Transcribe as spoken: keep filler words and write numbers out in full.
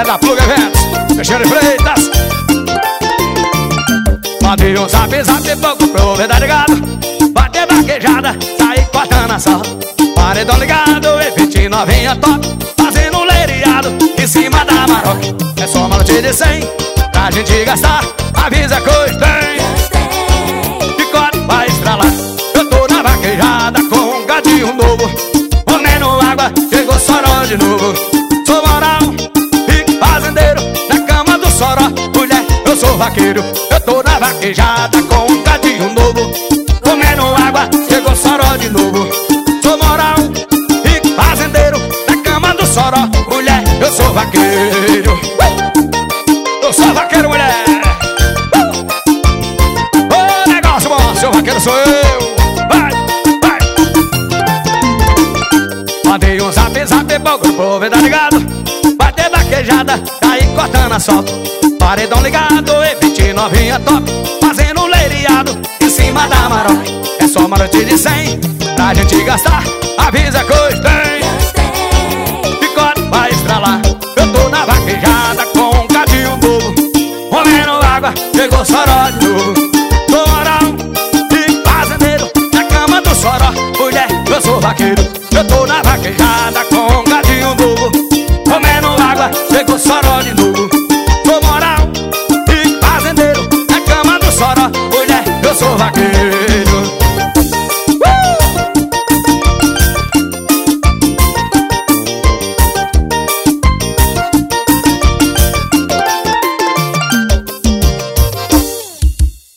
galera da Pluga Eventos, Alexandre Freitas. Mandei um zap, zap, pouco pro verdade gado. Bater vaquejada, sair cortando a sala. Paredão ligado, e vinte e novinha top, fazendo leiriado em cima da Maroc. É só uma noite de cem pra gente gastar, avisa que hoje tem. Picote vai estralar. Eu tô na vaquejada com um gadinho novo, comendo água, chegou Soró de novo. Sou moral e fazendeiro, na cama do Soró. Mulher, eu sou vaqueiro. Eu tô na vaquejada com um gadinho novo, comendo água, chegou Soró de novo. Sou moral e fazendeiro, na cama do Soró. Mulher, eu sou vaqueiro. Eu sou vaqueiro, mulher. Ô, negócio bom, seu vaqueiro sou eu. Vai, vai. Mandei um zap, zap, pouco pro verdade ligado. Bater vaquejada, cair cortando asfalto. Paredão ligado, e vinte e novinha top, fazendo leiriado em cima da Maroc. É só uma noite de cem pra gente gastar, avisa que hoje tem. Picote vai estralar. Eu tô na vaquejada com um cadinho novo, comendo água, chegou Soró de novo. Sou moral e fazendeiro, na cama do Soró. Mulher, eu sou vaqueiro. Eu tô na vaquejada com um cadinho novo, comendo água, chegou Soró de novo.